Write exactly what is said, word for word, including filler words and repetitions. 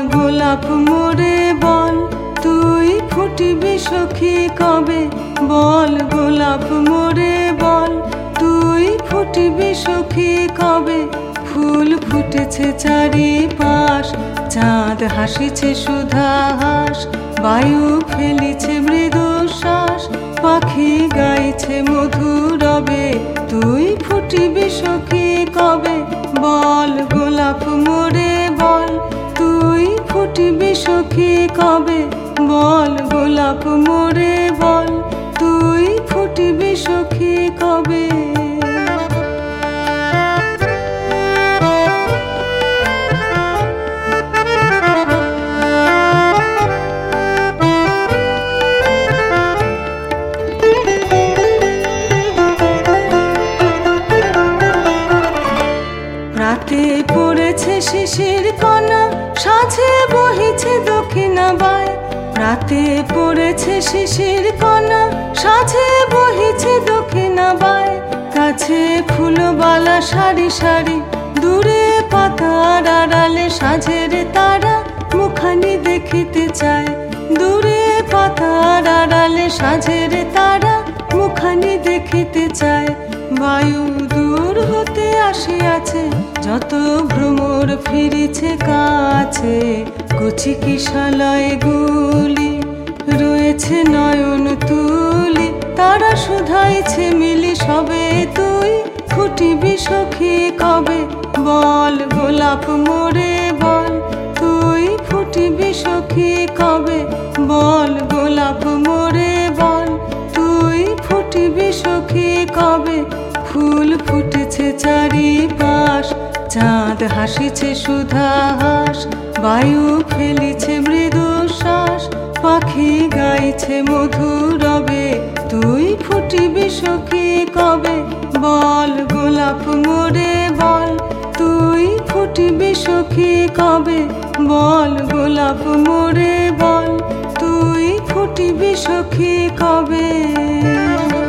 গোলাপ মোরে বল তুই ফুটবি সখী কবে, বল গোলাপ মোরে বল তুই ফুটবি সখী কবে। ফুল ফুটেছে চারিপাশ, চাঁদ হাসিছে সুধা হাস, বায়ু ফেলিছে মৃদু শ্বাস, পাখি গাইছে মধুরবে, তুই ফুটবি সখী কবে, বল গোলাপ মোরে বল তুই ফুটবি সখী কবে, বল গোলাপ মোরে বল তুই ফুটবি সখী কবে। রাতে পড়েছে শিশির কণা, সাঁঝে বহিছে দক্ষিণা বায়, রাতে পড়েছে শিশির কণা, সাঁঝে বহিছে দক্ষিণা বায়। কাছে ফুলবালা সারি সারি, দূরে পাতার আড়ালে সাঁঝের তারা মুখানি দেখিতে চায়, দূরে পাতার আড়ালে সাঁঝের তারা মুখানি দেখিতে চায়। বায়ু দূর হতে আসিয়াছে, যত ভ্রমর ফিরিছে কাছে, কচি কিশালয় গুলি রয়েছে নয়ন তুলি, তারা শুধাইছে মিলি সবে, তুই ফুটিবি সখী কবে, বল গোলাপ মোরে বল তুই ফুটিবি সখী কবে, বল গোলাপ মোরে বল তুই ফুটিবি সখী কবে। ফুল ফুটেছে চারিপাশ, চাঁদ হাসিছে সুধা হাস, বায়ু ফেলিছে মৃদু শ্বাস, পাখি গাইছে মধুরবে, তুই ফুটিবি সখী কবে, বল গোলাপ মোরে বল তুই ফুটিবি সখী কবে, বল গোলাপ মোরে বল তুই ফুটিবি সখী কবে।